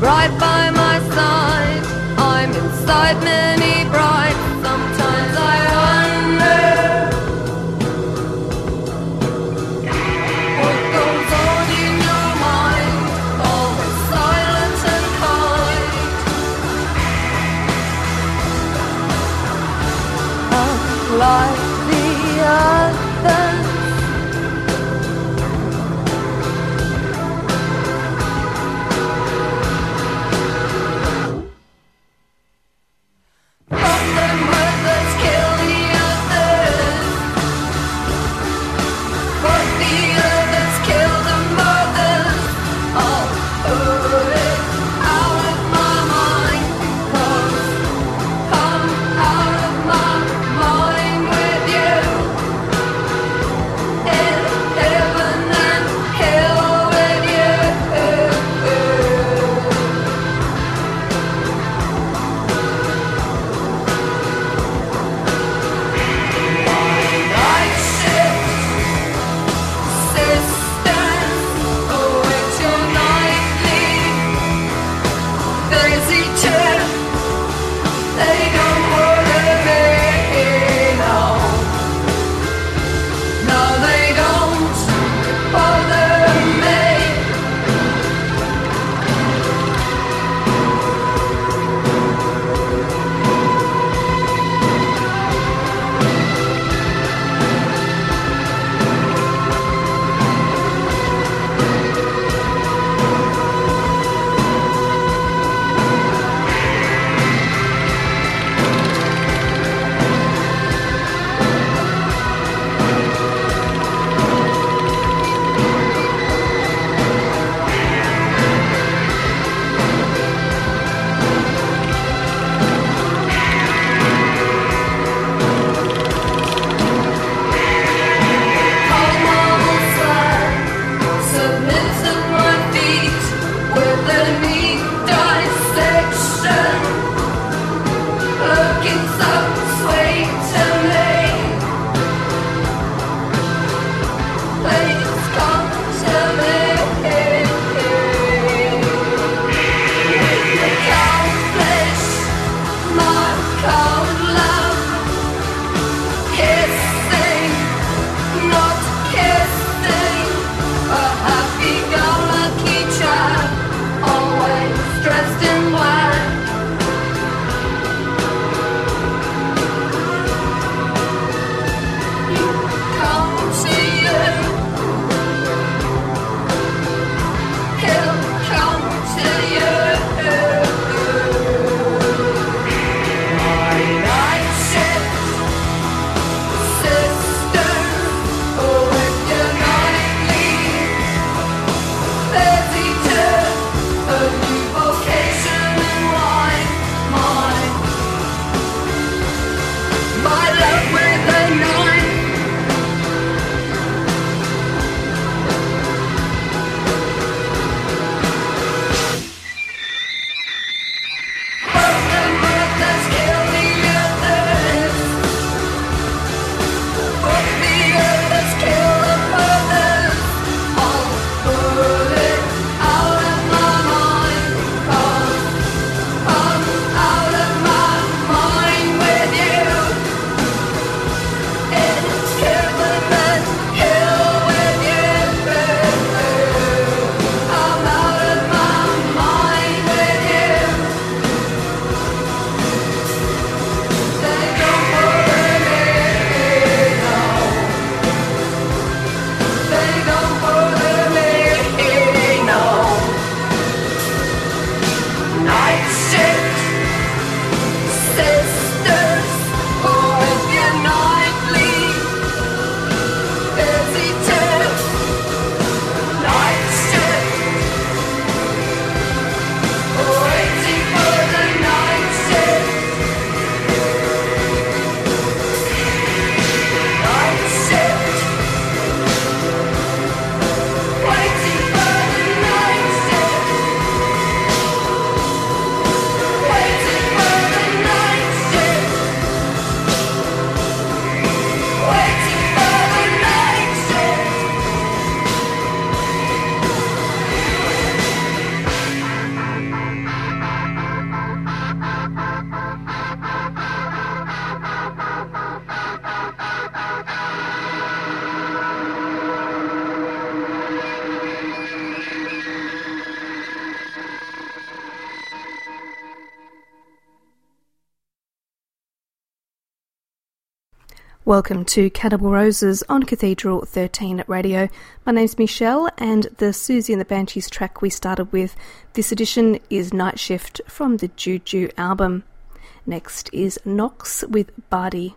right by my side. I'm inside many brides. Sometimes I wonder what goes on in your mind, always silent and kind. Unlike the others, but the mothers kill the others, but the others kill the mothers. I'll put it out of my mind, 'cause come out of my mind with you. In heaven and hell with you. Night shift sisters, oh, it's your nightly busy trip. They don't bother me, no. No, they don't bother me. Welcome to Cannibal Roses on Cathedral 13 Radio. My name's Michelle, and the Susie and the Banshees track we started with this edition is Night Shift from the Juju album. Next is Nox with Bardi.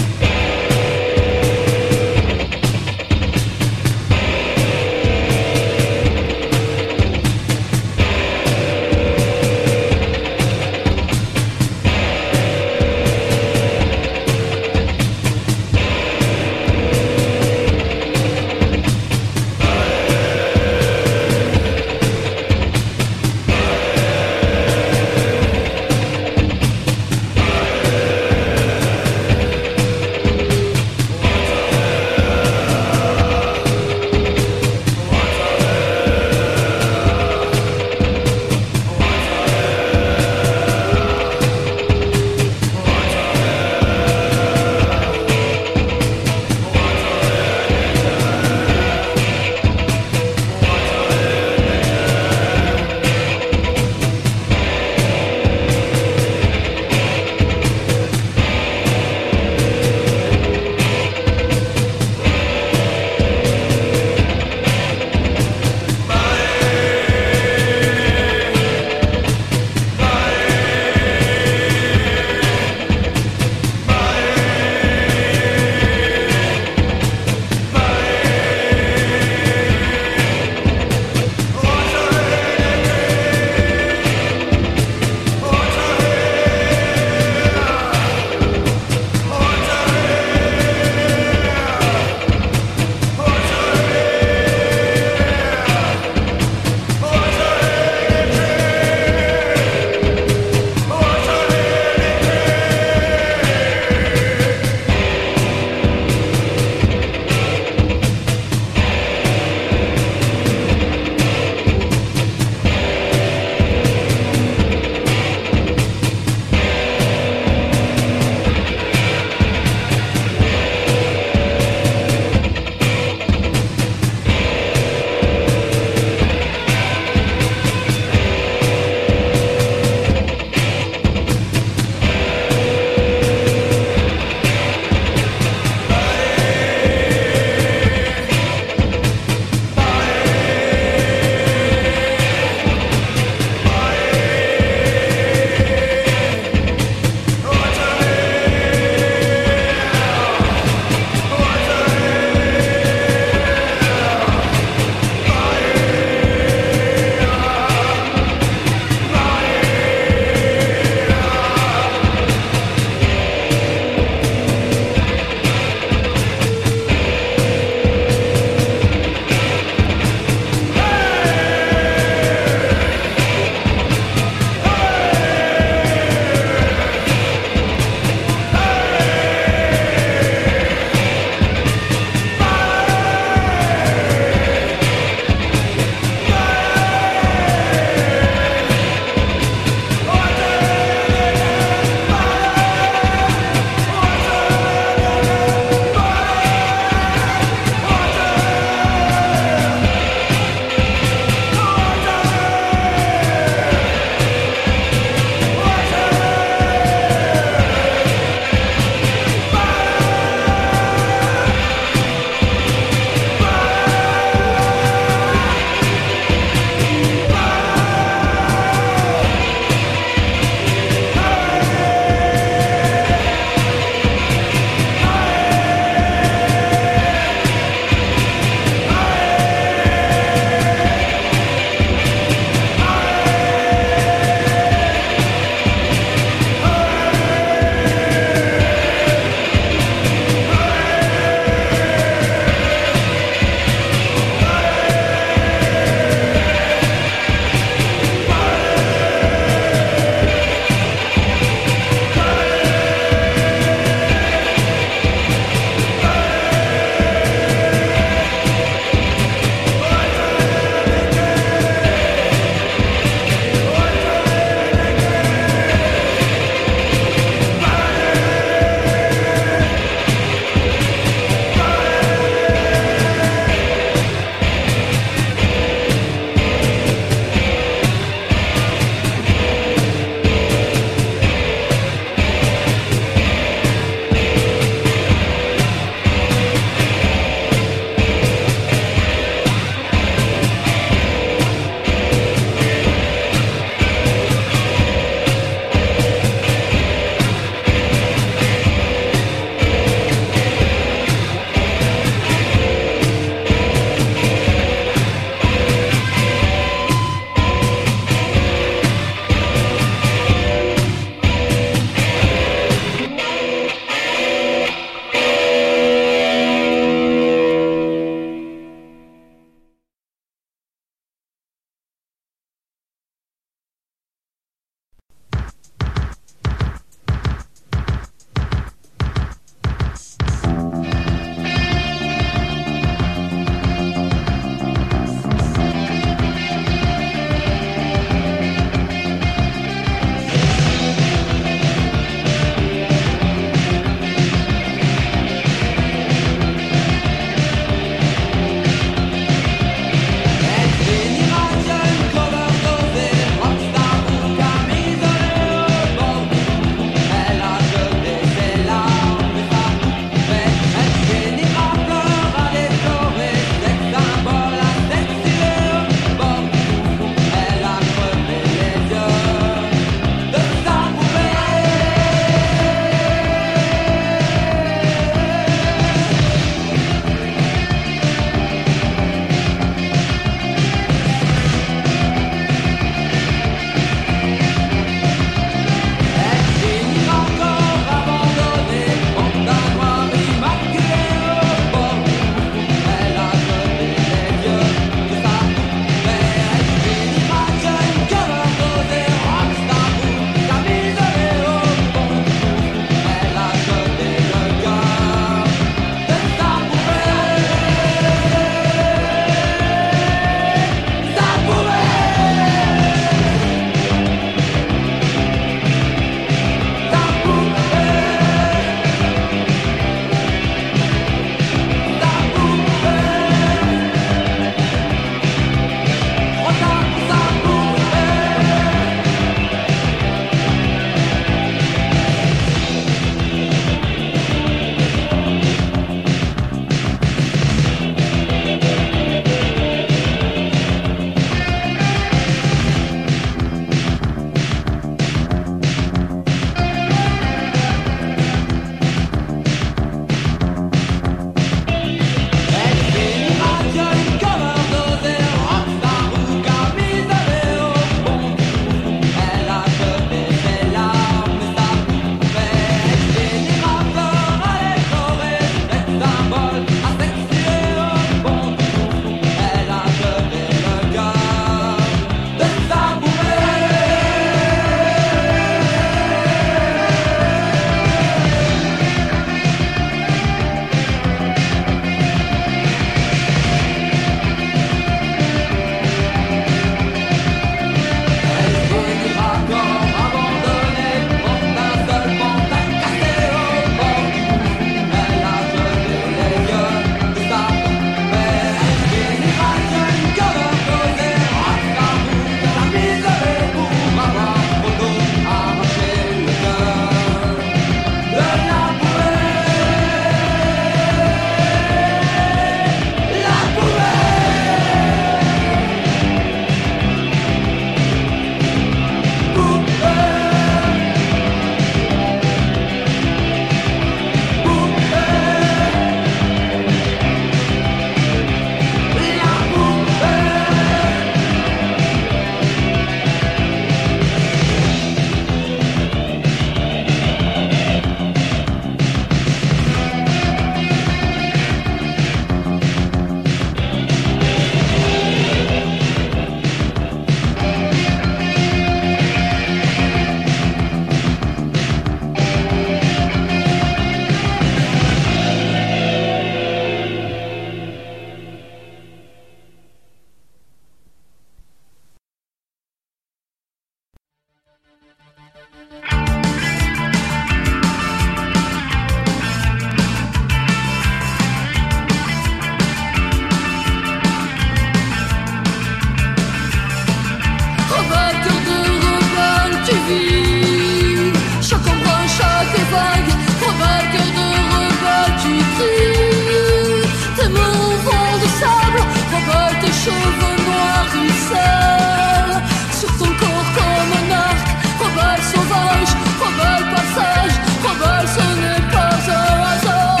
vague, rebelle cœur de rebelle, tu cries. Tes mouvements de sable, rebelle tes cheveux noirs ruissellent sur ton corps comme un arc, rebelle sauvage, rebelle passage, rebelle ce n'est pas un hasard.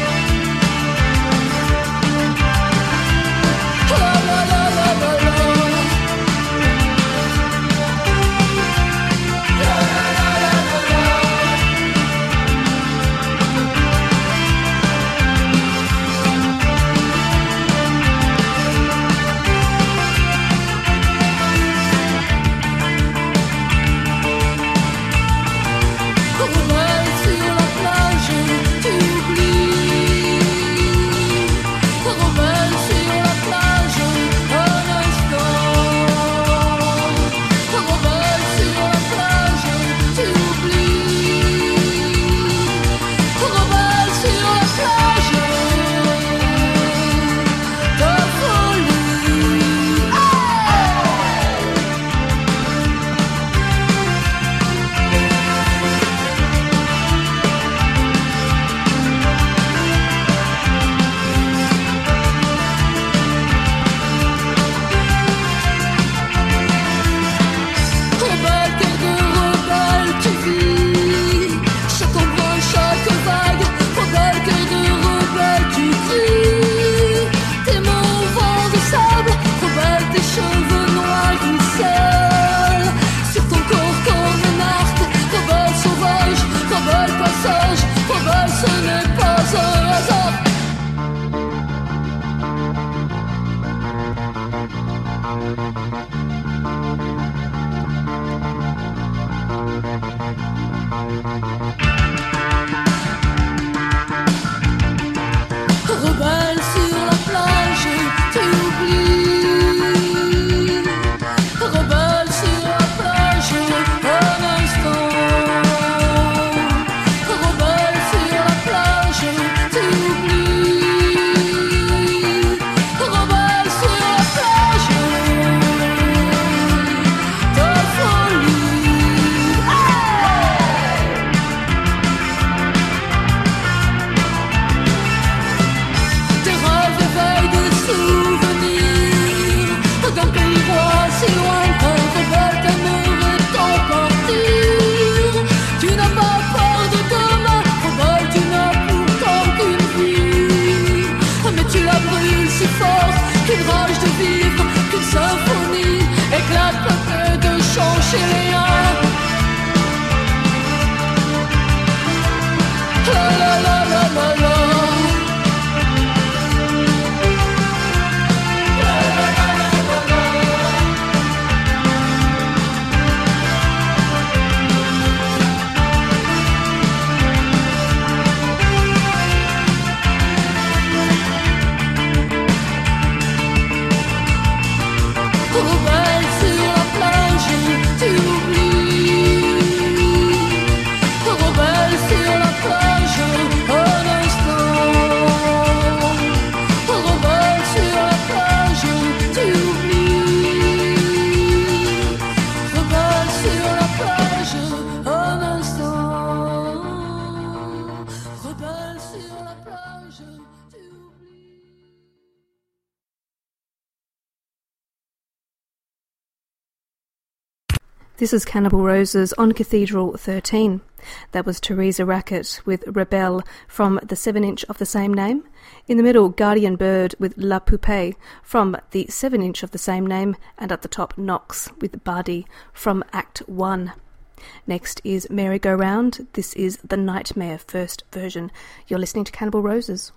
La la la la la la. Rebelle sur la plage, tu oublies. Rebelle sur la plage, un instant. Rebelle sur la plage, tu oublies. Rebelle sur la plage, de folie. Tes rêves éveillent des souvenirs d'un pays roi si lointain, rebelle t'aimerais t'en partir. Tu n'as pas peur de demain, rebelle tu n'as pourtant qu'une vie. Mais tu la brûles si fort qu'une rage de vivre, qu'une symphonie éclate peu de chants chiléens. La la la la la la. Rebelle sur la plage, tu oublies. Rebelle sur la plage, un instant. Rebelle sur la plage, tu oublies. Rebelle sur la plage, un instant. Rebelle sur la plage, tu oublies. This is Cannibal Roses on Cathedral 13. That was Teresa Rackett with Rebelle from the 7-inch of the same name. In the middle, Guardian Bird with La Poupée from the 7-inch of the same name. And at the top, Knox with Bardi from Act 1. Next is Merry Go Round. This is the Nightmare first version. You're listening to Cannibal Roses.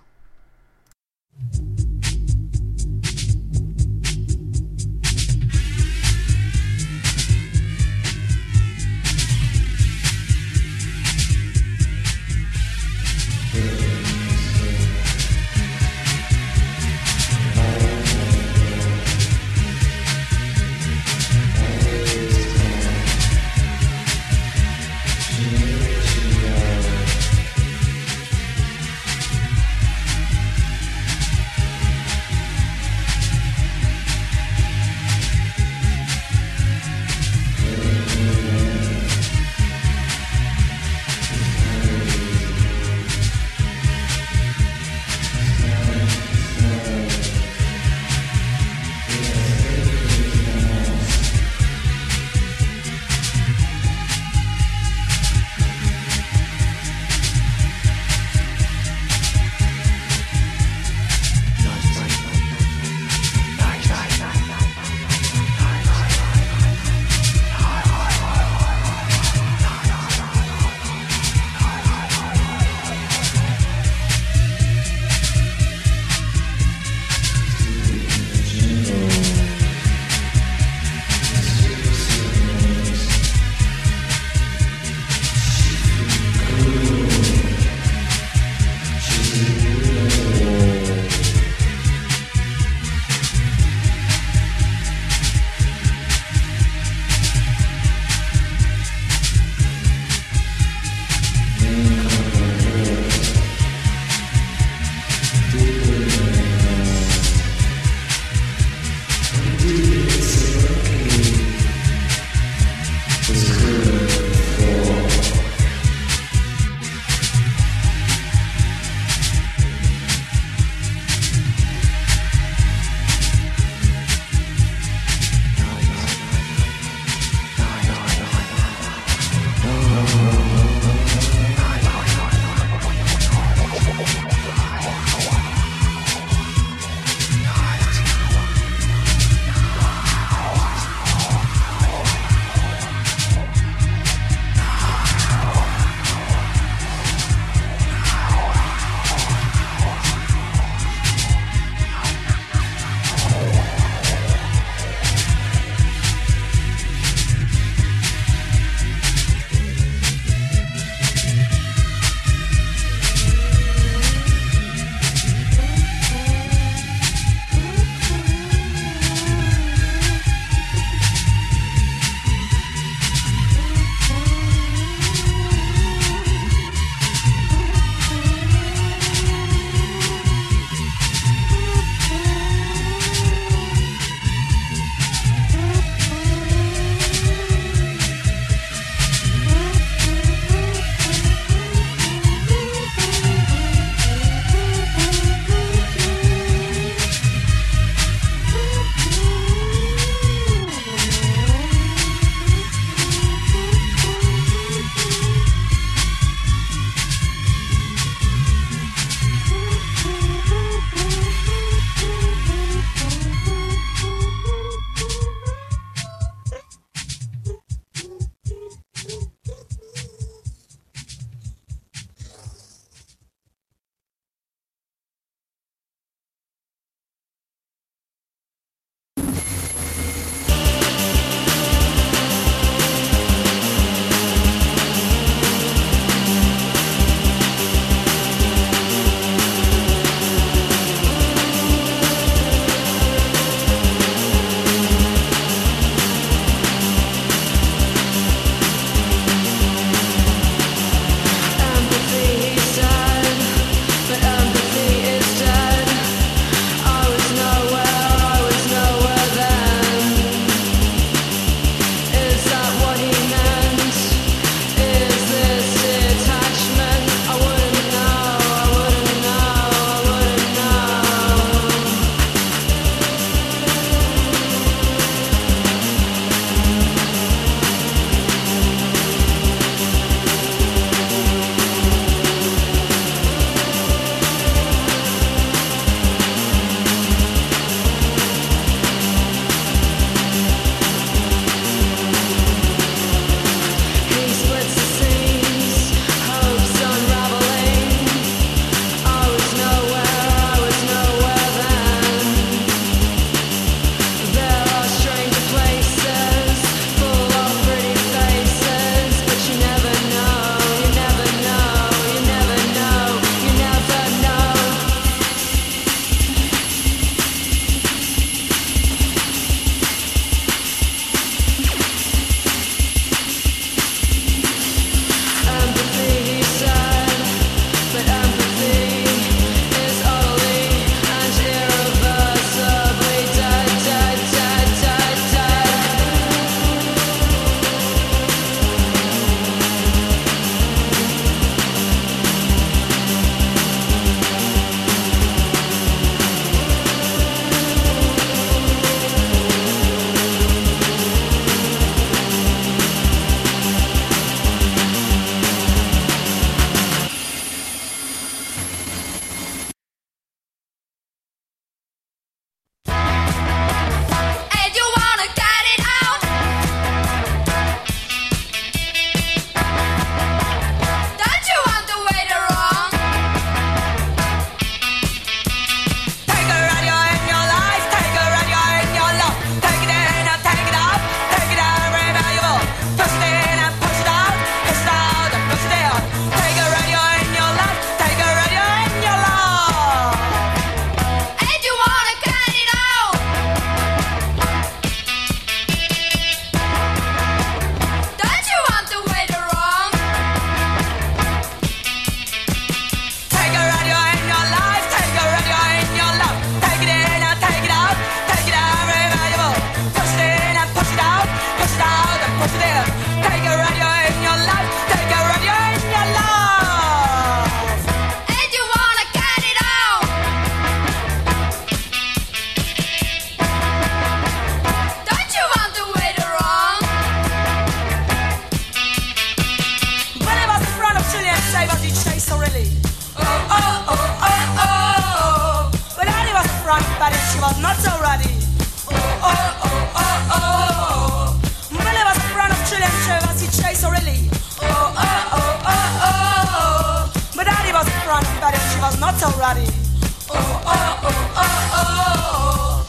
so really. Oh, oh, oh, oh, oh. But Annie was front, but she was not so ready. Oh, oh, oh, oh, oh. Billy was front of Trillian Travers, he chased so really. Oh, oh, oh, oh, oh. But Annie was front, but she was not so ready. Oh, oh, oh, oh, oh.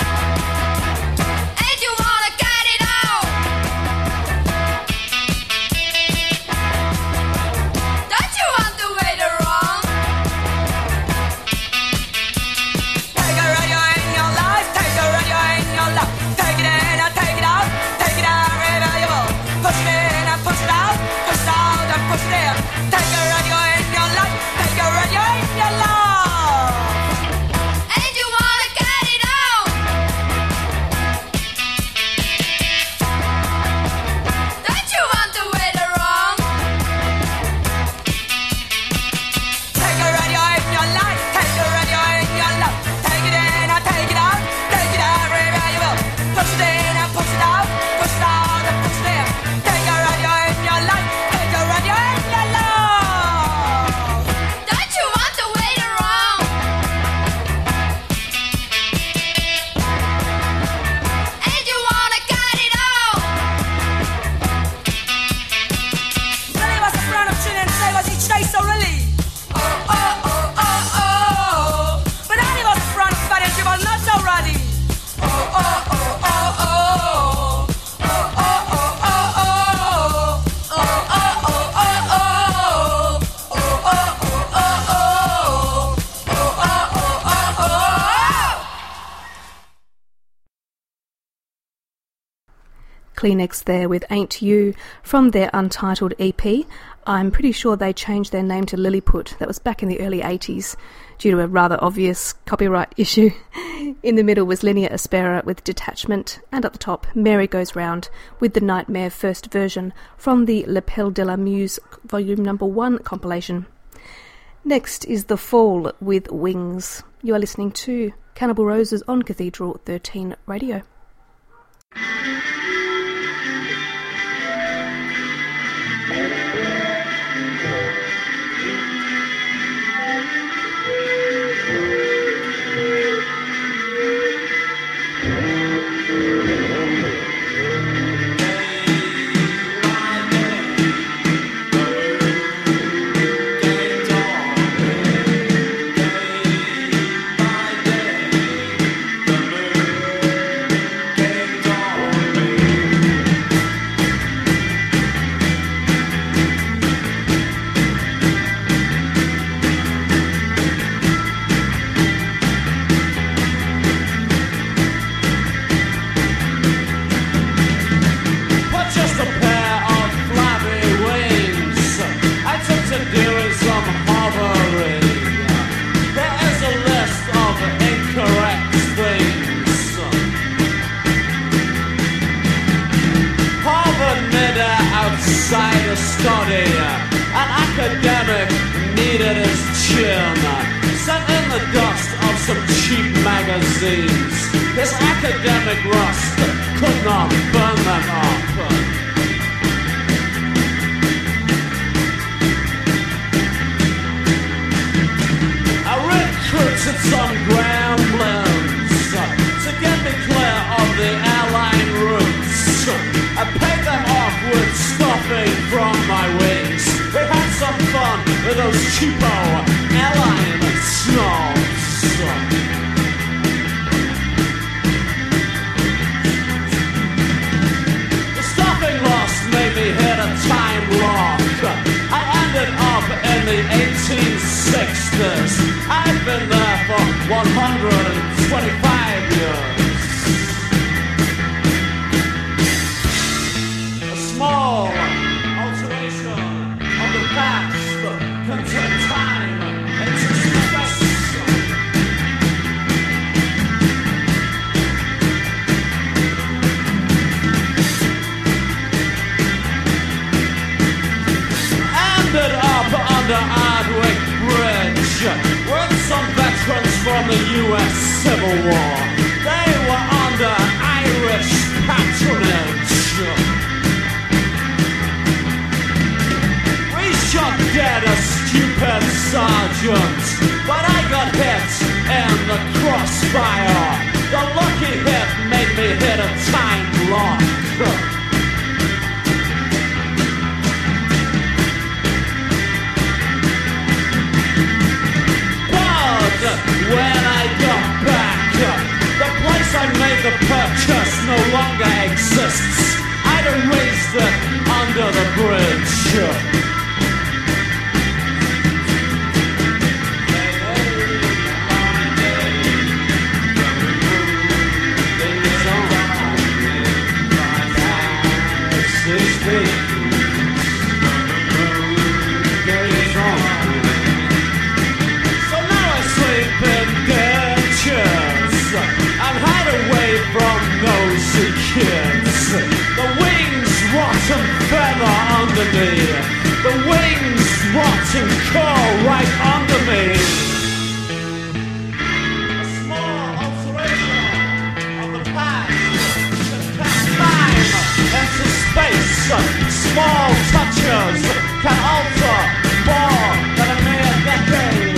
And you wanna get it on? Don't you want to wait around? Take a radio in your life, take a radio in your life. Take it in and take it out, take it out, reliable. Push it in and push it out and push it in. Take a radio in your life, take a radio in your life. And you wanna get it on? Don't you want to wait around? Take a radio in your life, take a radio in your life. Take it in and take it out, reliable. Push it in and push it out and push it in. Take a radio in your life, take a radio in your life. Don't you want to wait around? And you wanna get it on? Billy was a friend of Trillian Travers, he chased so really. Oh, oh, oh, oh, oh. But Annie was a friend of Betty and she was not so ready. Oh, oh, oh, oh, oh. Oh, oh, oh, oh, oh. Oh, oh, oh, oh, oh. Oh, oh, oh, oh, oh. Oh, oh, oh, oh, oh. Kleenex there with Ain't You from their untitled EP. I'm pretty sure they changed their name to Lilliput. That was back in the early 80s due to a rather obvious copyright issue. In the middle was Linnea Aspera with Detachment, and at the top Mary Goes Round with The Nightmare first version from the L'Appel de la Muse volume number 1 compilation. Next is The Fall with Wings. You are listening to Cannibal Roses on Cathedral 13 Radio. Outside a study, an academic needed his chin, sent in the dust of some cheap magazines. His academic rust could not burn them up. I recruited some gremlins to get me clear of the airline routes. I paid them off with stuffing from my wings. We had some fun with those cheapo airline snobs. The stuffing loss made me hit a time lock. I ended up in the 1860s. I've been there for 125 years. Small alteration of the past can turn time into space. Ended up under Ardwick Bridge with some veterans from the US Civil War. They were under Irish patronage. Shut get a stupid sergeant, but I got hit in the crossfire. The lucky hit made me hit a time lock. But when I got back, the place I made the purchase no longer exists. I'd erased it under the bridge. Kids. The wings rot and feather under me. The wings rot and curl right under me. A small alteration of the past can time into space. Small touches can alter more than a mere decade.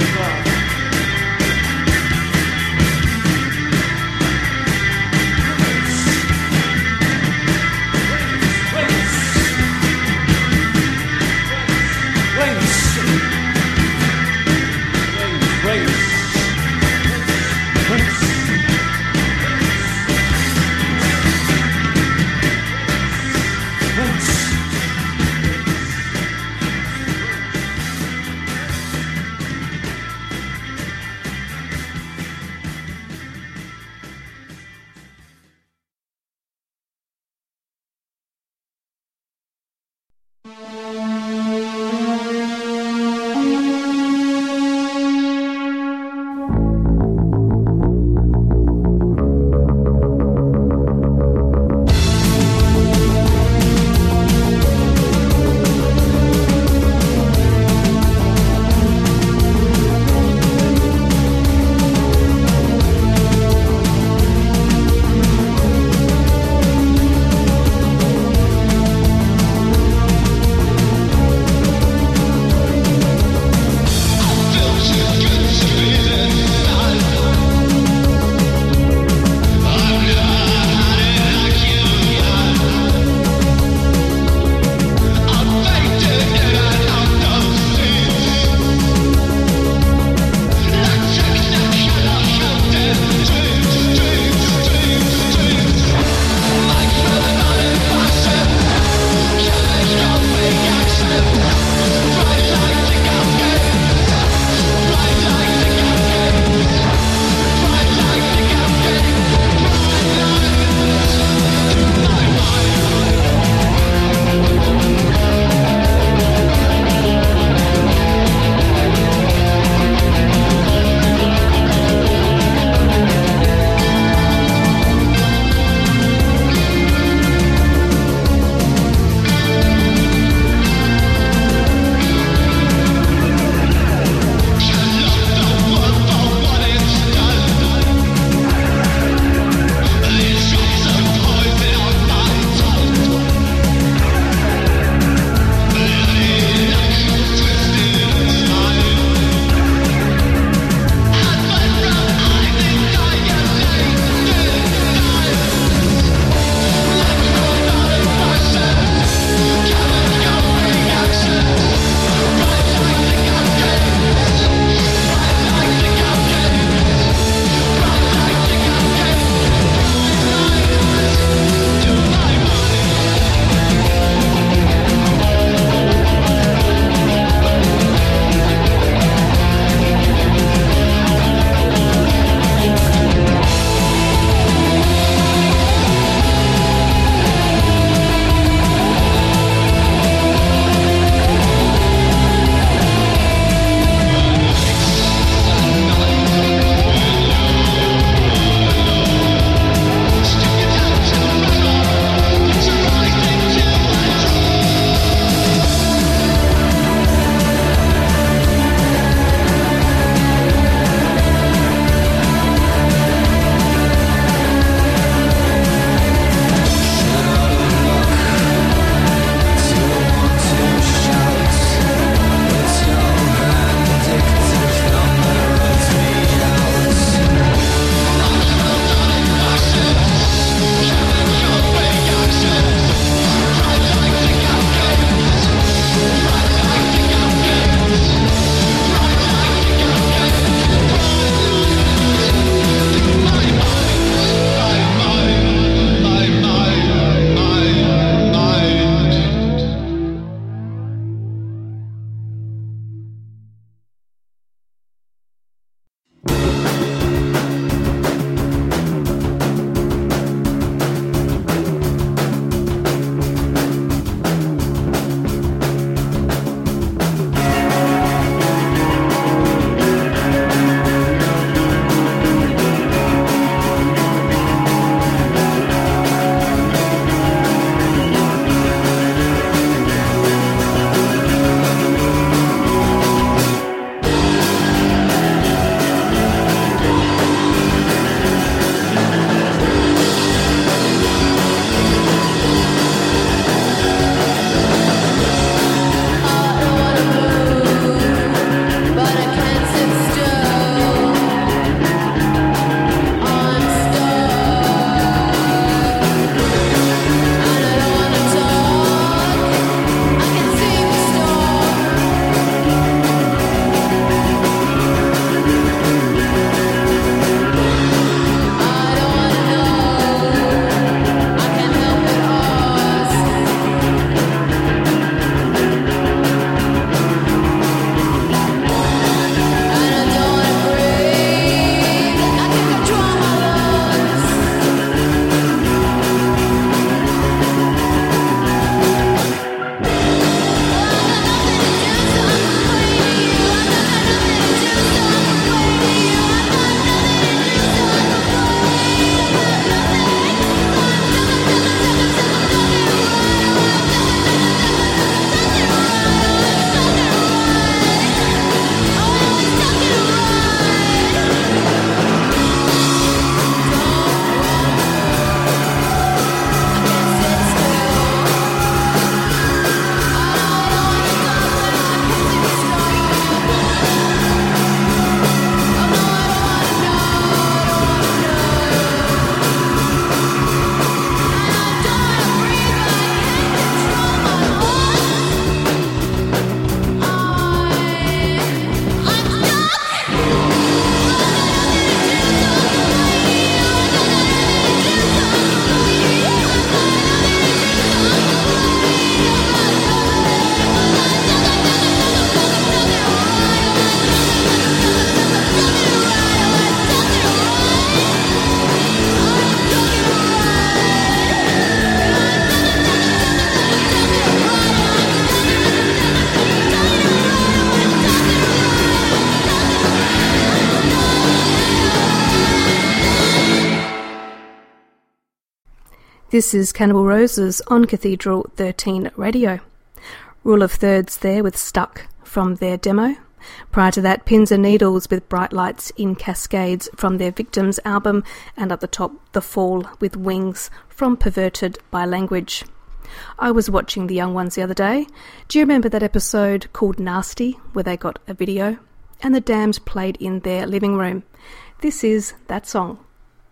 This is Cannibal Roses on Cathedral 13 Radio. Rule of Thirds there with Stuck from their demo. Prior to that, Pins and Needles with Bright Lights in Cascades from their Victims album, and at the top, The Fall with Wings from Perverted by Language. I was watching The Young Ones the other day. Do you remember that episode called Nasty, where they got a video? And the Damned played in their living room. This is that song.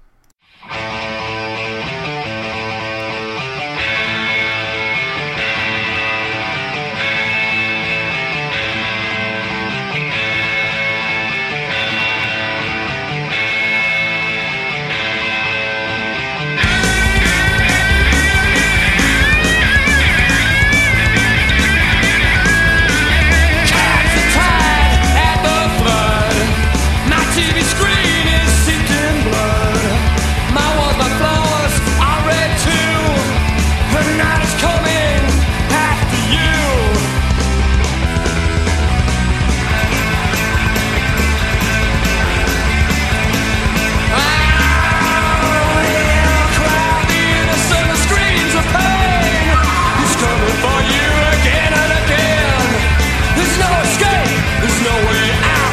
TV screen is seeped in blood. My walls, my flowers are red too. The night is coming after you. I'll cry the innocent screams of pain. He's coming for you again and again. There's no escape, there's no way out.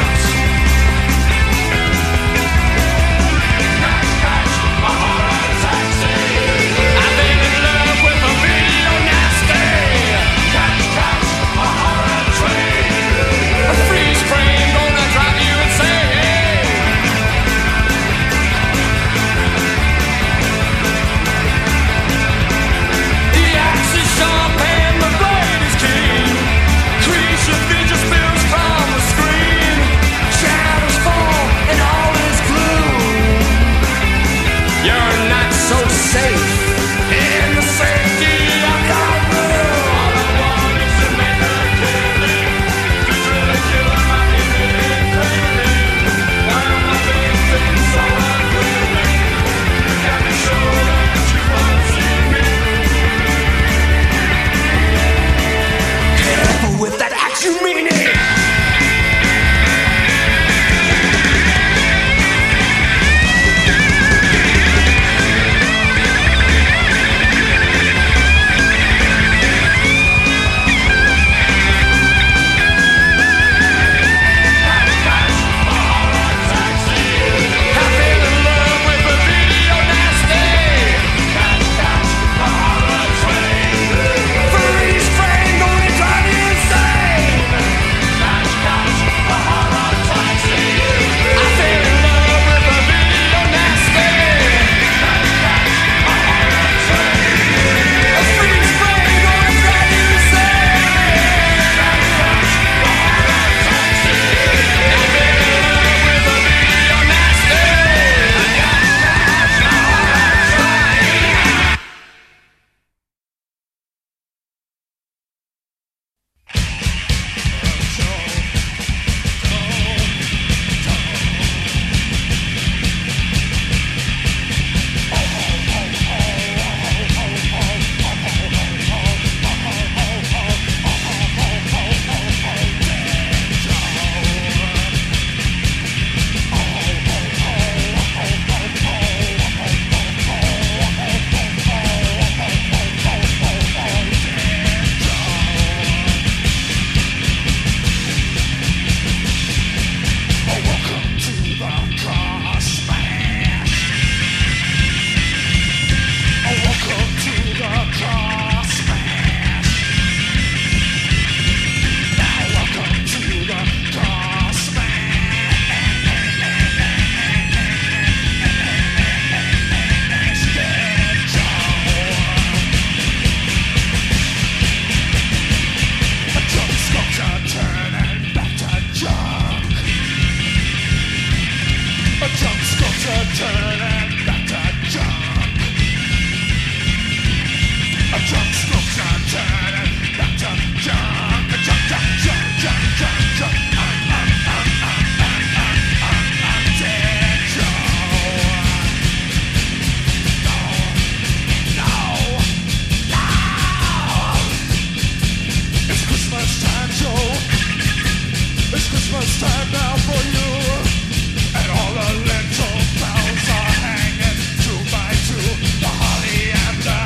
And all the little bells are hanging two by two. The holly and the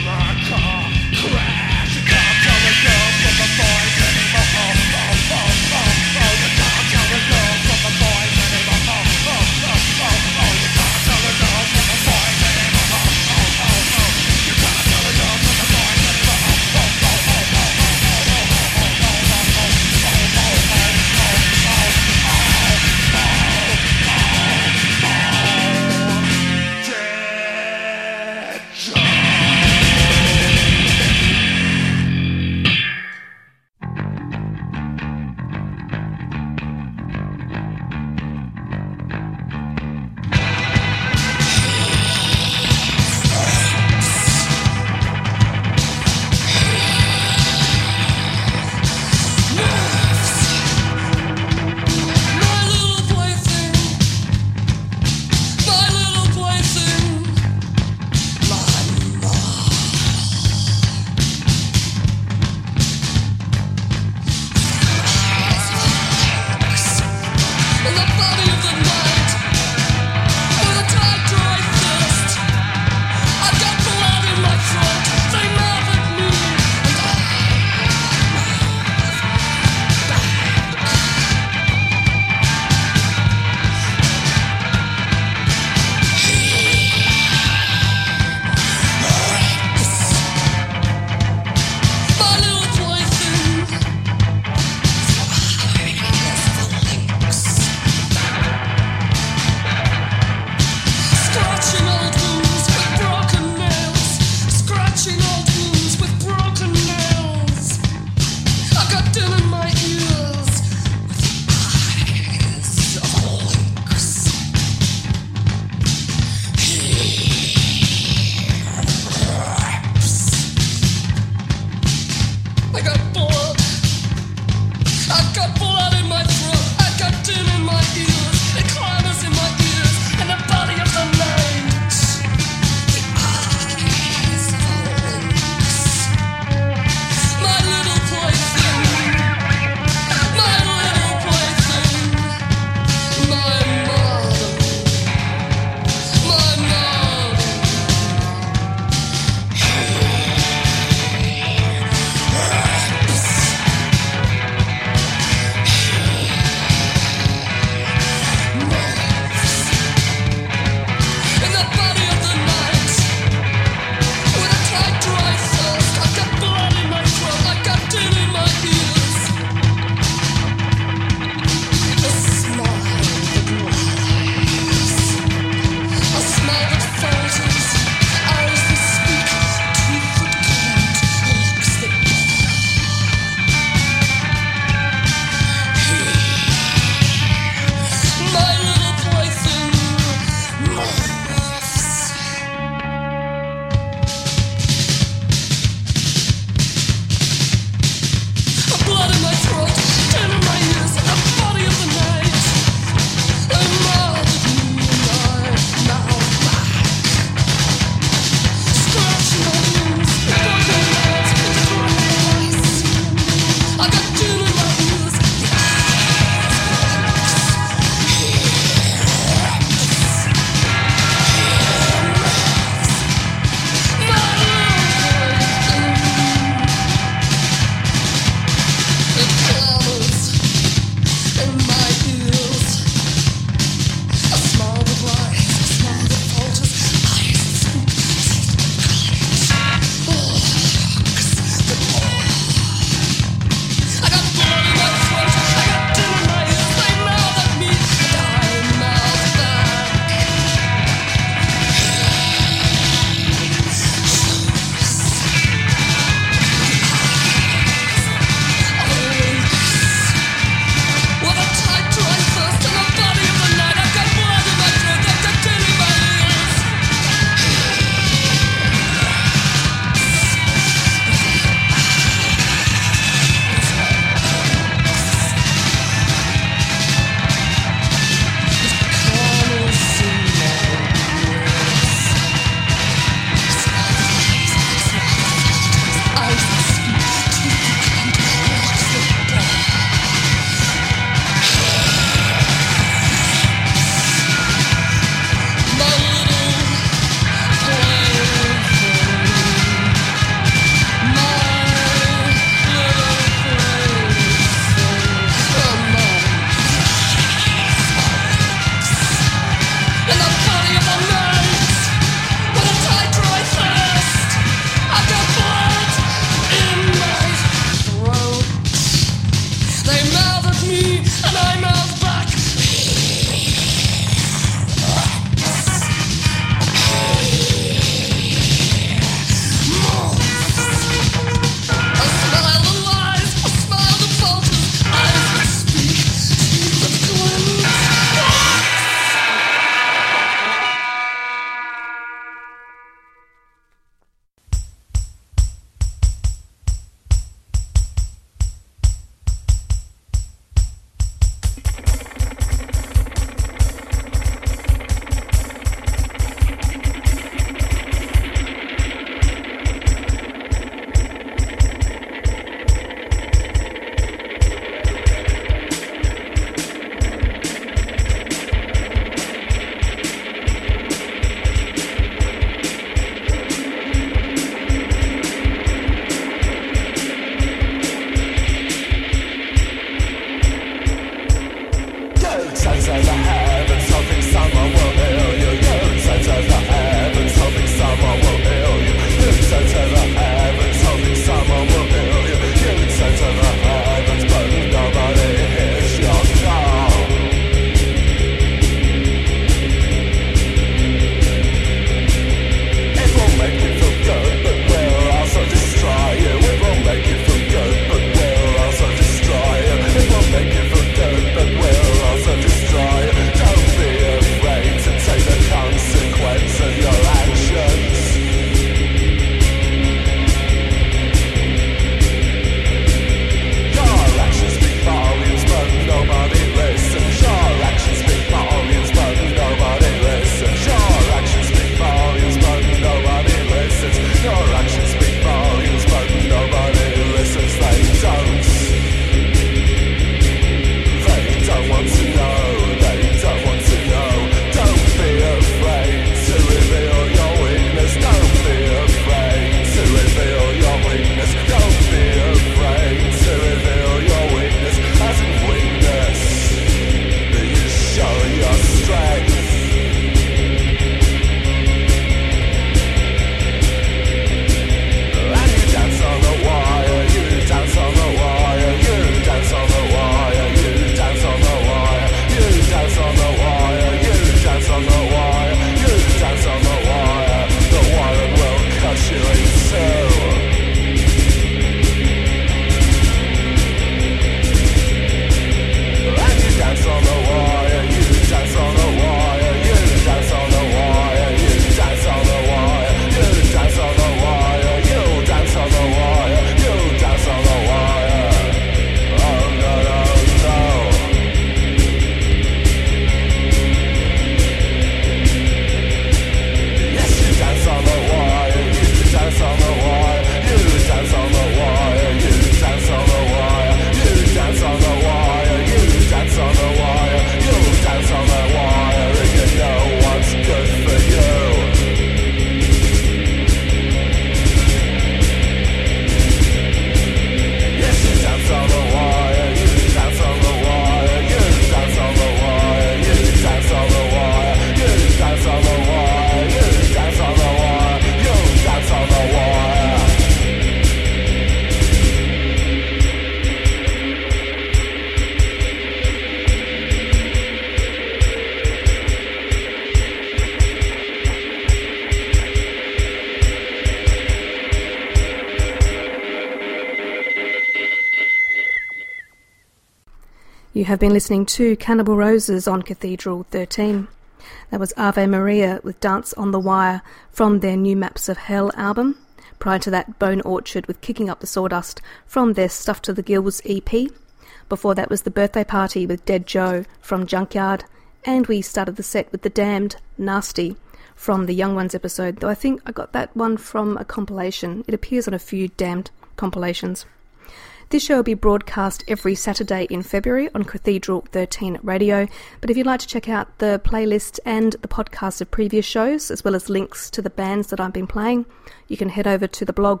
You have been listening to Cannibal Roses on Cathedral 13. That was Ave Maria with Dance on the Wire from their New Maps of Hell album. Prior to that, Bone Orchard with Kicking Up the Sawdust from their Stuff to the Gills EP. Before that was The Birthday Party with Dead Joe from Junkyard. And we started the set with The Damned, Nasty, from the Young Ones episode, though I think I got that one from a compilation. It appears on a few Damned compilations. This show will be broadcast every Saturday in February on Cathedral 13 Radio, but if you'd like to check out the playlist and the podcast of previous shows, as well as links to the bands that I've been playing, you can head over to the blog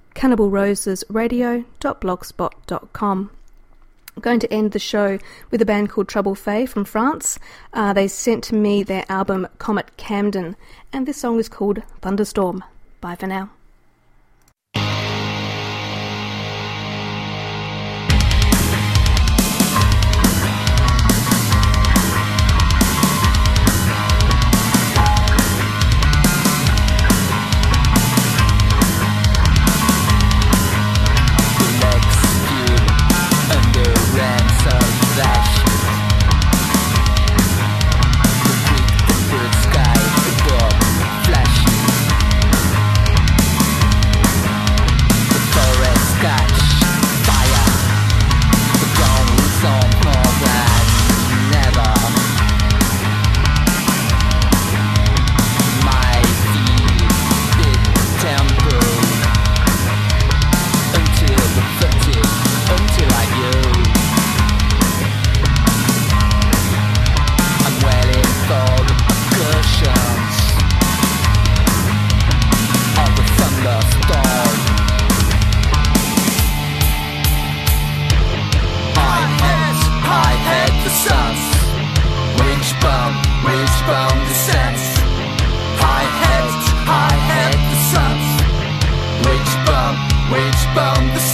cannibalrosesradio.blogspot.com. I'm going to end the show with a band called Trouble Faye from France. They sent me their album Comet Camden, and this song is called Thunderstorm. Bye for now. Witch bomb the